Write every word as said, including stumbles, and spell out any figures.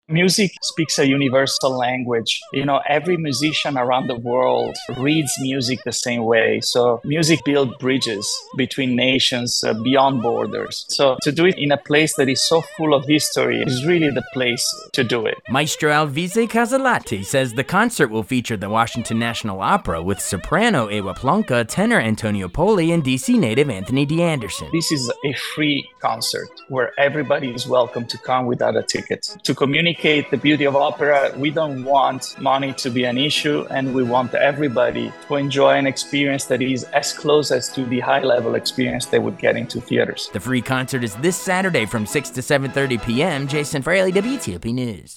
Music speaks a universal language. You know, every musician around the world reads music the same way. So music builds bridges between nations, uh, beyond borders. So to do it in a place that is so full of history is really the place to do it. Maestro Alvise Casalati says the concert will feature the Washington National Opera with soprano Ewa Plonka, tenor Antonio Poli, and D C native Anthony D. Anderson. This is a free concert where everybody is welcome to come without a ticket. To communicate the beauty of opera, we don't want money to be an issue, and we want everybody to enjoy an experience that is as close as to the high-level experience they would get into theaters. The free concert is this Saturday from six to seven thirty p.m. Jason Fraley, W T O P News.